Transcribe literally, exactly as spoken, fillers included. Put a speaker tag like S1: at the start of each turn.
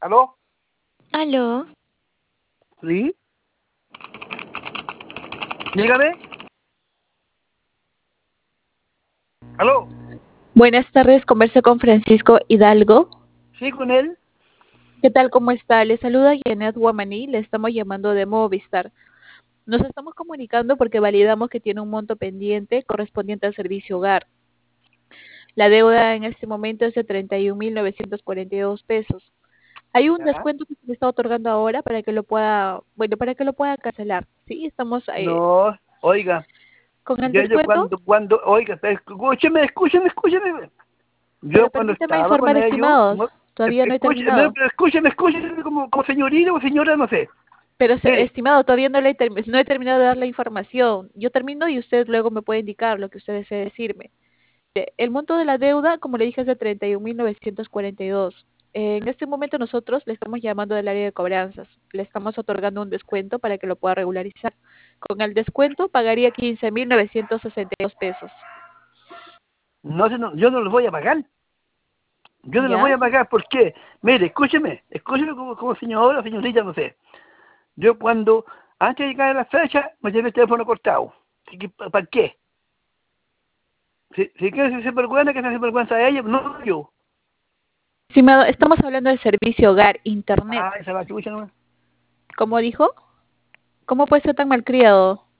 S1: ¿Aló?
S2: Aló.
S1: ¿Sí? Dígame. ¿Aló?
S2: Buenas tardes, converso con Francisco Hidalgo.
S1: ¿Sí con él?
S2: ¿Qué tal? ¿Cómo está? Le saluda Janet Guamaní, le estamos llamando de Movistar. Nos estamos comunicando porque validamos que tiene un monto pendiente correspondiente al servicio hogar. La deuda en este momento es de treinta y un mil novecientos cuarenta y dos pesos. Hay un
S1: Ya.
S2: descuento que se le está otorgando ahora para que lo pueda, bueno, para que lo pueda cancelar. Sí, estamos eh,
S1: No, oiga,
S2: con el
S1: yo, yo
S2: descuento,
S1: cuando, cuando, oiga, pero escúcheme, escúcheme, escúcheme. Yo
S2: pero
S1: cuando
S2: permítame
S1: estaba con
S2: informar,
S1: ellos,
S2: estimados.
S1: no, es-
S2: Todavía no he
S1: escúcheme,
S2: terminado.
S1: pero escúcheme, escúcheme como, como señorita o señora, no sé.
S2: Pero, se-
S1: Mire,
S2: estimado, todavía no, le he termi- no he terminado de dar la información. Yo termino y usted luego me puede indicar lo que usted desee decirme. Eh, El monto de la deuda, como le dije, es de treinta y un mil novecientos cuarenta y dos. Eh, En este momento nosotros le estamos llamando del área de cobranzas. Le estamos otorgando un descuento para que lo pueda regularizar. Con el descuento pagaría quince mil novecientos sesenta y dos pesos.
S1: no, sé, no, yo no los voy a pagar. Yo no los voy
S2: ¿Ya?
S1: a pagar, ¿por qué? Mire, escúcheme, escúcheme como, como señora o señorita, no sé. Yo cuando, antes de llegar a la fecha, me llevé el teléfono cortado. Así que, ¿para qué? Si, si quieres hacer vergüenza, que se hace vergüenza a ella, no yo.
S2: Estimado, estamos hablando del servicio hogar, internet.
S1: Ah, esa va chucha nomás.
S2: ¿Cómo dijo? ¿Cómo puede ser tan malcriado?